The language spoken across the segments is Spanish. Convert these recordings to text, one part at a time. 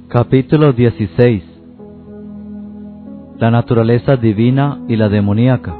Capítulo 16. La naturaleza divina y la demoníaca.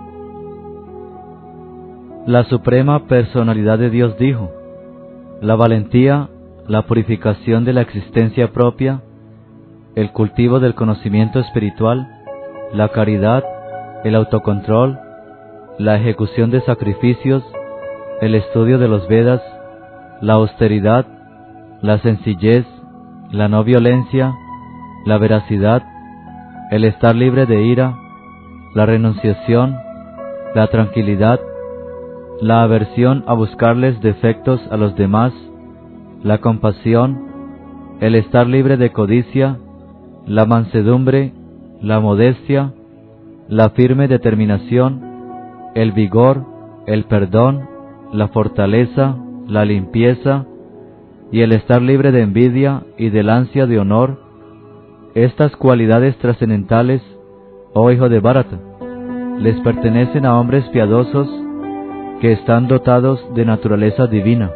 La suprema personalidad de Dios dijo: la valentía, la purificación de la existencia propia, el cultivo del conocimiento espiritual, la caridad, el autocontrol, la ejecución de sacrificios, el estudio de los Vedas, la austeridad, la sencillez, la no violencia, la veracidad, el estar libre de ira, la renunciación, la tranquilidad, la aversión a buscarles defectos a los demás, la compasión, el estar libre de codicia, la mansedumbre, la modestia, la firme determinación, el vigor, el perdón, la fortaleza, la limpieza, y el estar libre de envidia y del ansia de honor. Estas cualidades trascendentales, oh hijo de Bharata, les pertenecen a hombres piadosos que están dotados de naturaleza divina.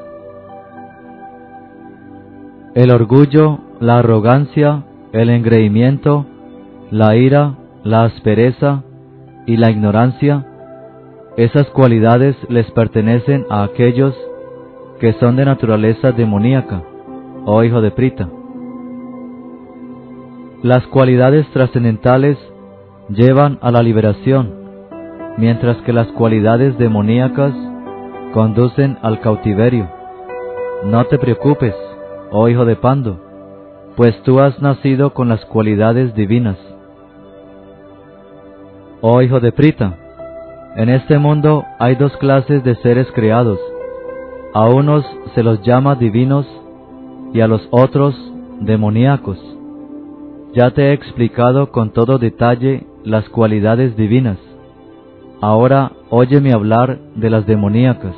El orgullo, la arrogancia, el engreimiento, la ira, la aspereza y la ignorancia, esas cualidades les pertenecen a aquellos que son de naturaleza demoníaca, oh hijo de Prita. Las cualidades trascendentales llevan a la liberación, mientras que las cualidades demoníacas conducen al cautiverio. No te preocupes, oh hijo de Pando, pues tú has nacido con las cualidades divinas. Oh hijo de Prita, en este mundo hay dos clases de seres creados. A unos se los llama divinos y a los otros demoníacos. Ya te he explicado con todo detalle las cualidades divinas. Ahora óyeme hablar de las demoníacas.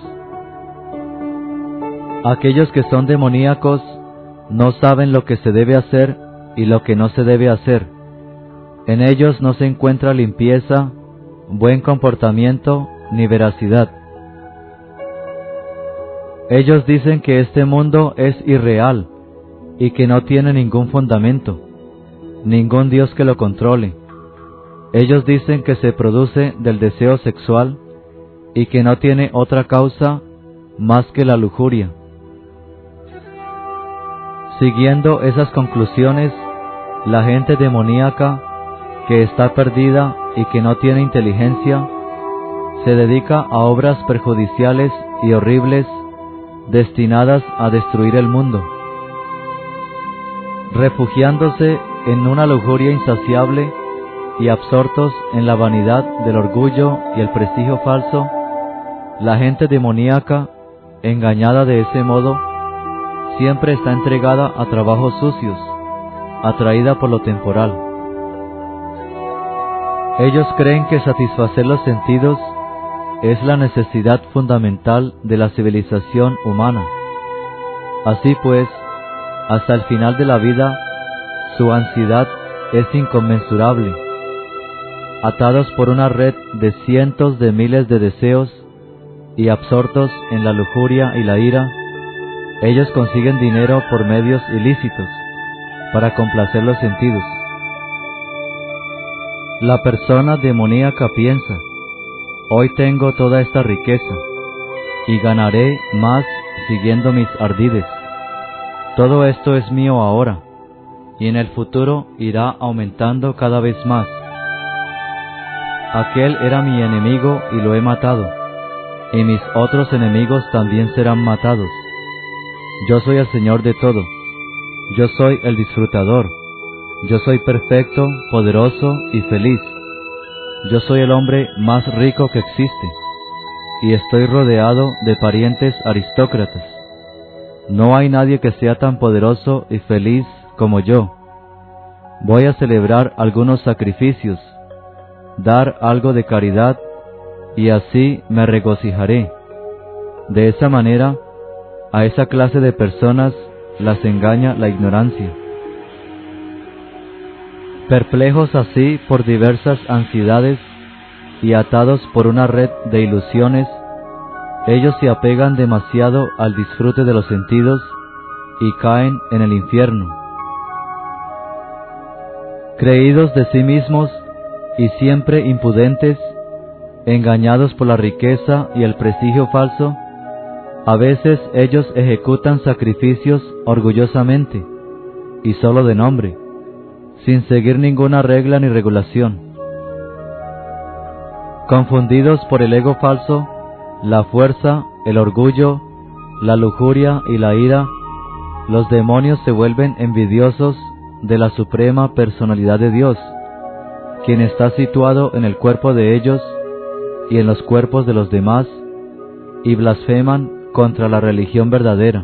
Aquellos que son demoníacos no saben lo que se debe hacer y lo que no se debe hacer. En ellos no se encuentra limpieza, buen comportamiento ni veracidad. Ellos dicen que este mundo es irreal y que no tiene ningún fundamento, ningún Dios que lo controle. Ellos dicen que se produce del deseo sexual y que no tiene otra causa más que la lujuria. Siguiendo esas conclusiones, la gente demoníaca, que está perdida y que no tiene inteligencia, se dedica a obras perjudiciales y horribles destinadas a destruir el mundo. Refugiándose en una lujuria insaciable y absortos en la vanidad del orgullo y el prestigio falso, la gente demoníaca, engañada de ese modo, siempre está entregada a trabajos sucios, atraída por lo temporal. Ellos creen que satisfacer los sentidos es la necesidad fundamental de la civilización humana. Así pues, hasta el final de la vida, su ansiedad es inconmensurable. Atados por una red de cientos de miles de deseos y absortos en la lujuria y la ira, ellos consiguen dinero por medios ilícitos para complacer los sentidos. La persona demoníaca piensa: hoy tengo toda esta riqueza y ganaré más siguiendo mis ardides. Todo esto es mío ahora y en el futuro irá aumentando cada vez más. Aquel era mi enemigo y lo he matado, y mis otros enemigos también serán matados. Yo soy el Señor de todo. Yo soy el disfrutador. Yo soy perfecto, poderoso y feliz. Yo soy el hombre más rico que existe, y estoy rodeado de parientes aristócratas. No hay nadie que sea tan poderoso y feliz como yo. Voy a celebrar algunos sacrificios, dar algo de caridad, y así me regocijaré. De esa manera, a esa clase de personas las engaña la ignorancia. Perplejos así por diversas ansiedades y atados por una red de ilusiones, ellos se apegan demasiado al disfrute de los sentidos y caen en el infierno. Creídos de sí mismos y siempre impudentes, engañados por la riqueza y el prestigio falso, a veces ellos ejecutan sacrificios orgullosamente y solo de nombre, sin seguir ninguna regla ni regulación. Confundidos por el ego falso, la fuerza, el orgullo, la lujuria y la ira, los demonios se vuelven envidiosos de la suprema personalidad de Dios, quien está situado en el cuerpo de ellos y en los cuerpos de los demás, y blasfeman contra la religión verdadera.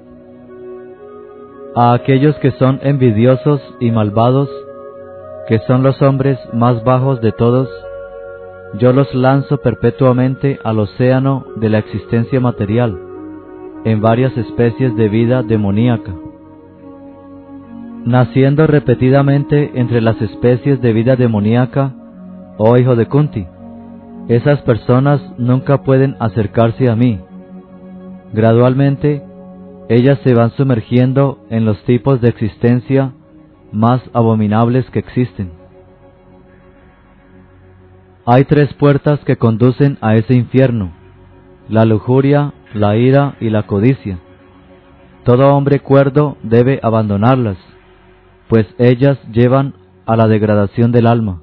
A aquellos que son envidiosos y malvados, que son los hombres más bajos de todos, yo los lanzo perpetuamente al océano de la existencia material, en varias especies de vida demoníaca. Naciendo repetidamente entre las especies de vida demoníaca, oh hijo de Kunti, esas personas nunca pueden acercarse a mí. Gradualmente, ellas se van sumergiendo en los tipos de existencia más abominables que existen. Hay 3 puertas que conducen a ese infierno: la lujuria, la ira y la codicia. Todo hombre cuerdo debe abandonarlas, pues ellas llevan a la degradación del alma.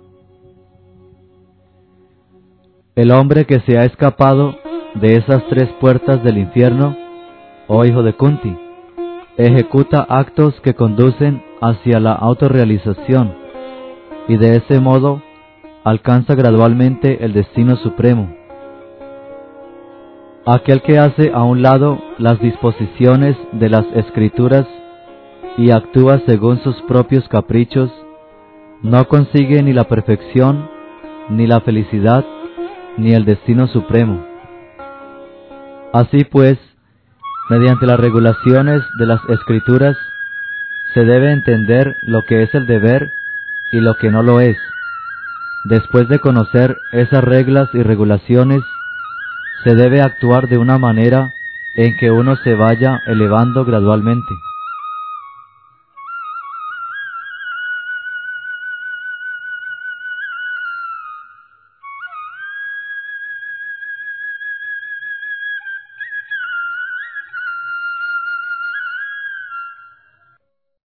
El hombre que se ha escapado de esas 3 puertas del infierno, oh hijo de Kunti, ejecuta actos que conducen hacia la autorrealización, y de ese modo alcanza gradualmente el destino supremo. Aquel que hace a un lado las disposiciones de las escrituras y actúa según sus propios caprichos, no consigue ni la perfección, ni la felicidad, ni el destino supremo. Así pues, mediante las regulaciones de las escrituras, se debe entender lo que es el deber y lo que no lo es. Después de conocer esas reglas y regulaciones, se debe actuar de una manera en que uno se vaya elevando gradualmente.